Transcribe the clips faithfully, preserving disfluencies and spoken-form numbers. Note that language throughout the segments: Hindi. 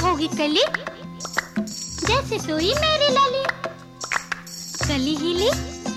होगी कली, जैसे सोई मेरी लाली। कली हिली,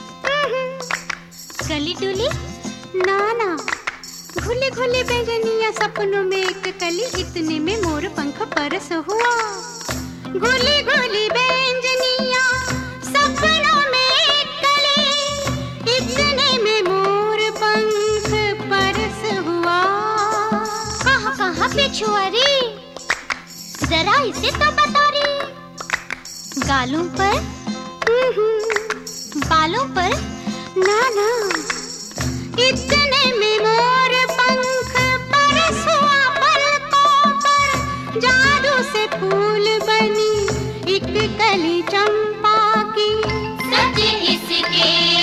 कली डुली, नाना घुली घुली बैंगनिया सपनों में एक कली, इतने में मोर पंख परस हुआ। घुली घुली बैंगनिया सपनों में एक कली, इतने में मोर पंख परस हुआ। कहाँ कहाँ पे छुआरी, जरा इसे तो बता री। गालों पर, बालों पर, नाना इतने में मोर पंख परस हुआ। पलकों पर जादू से फूल बनी एक कली चंपा की। सच इसके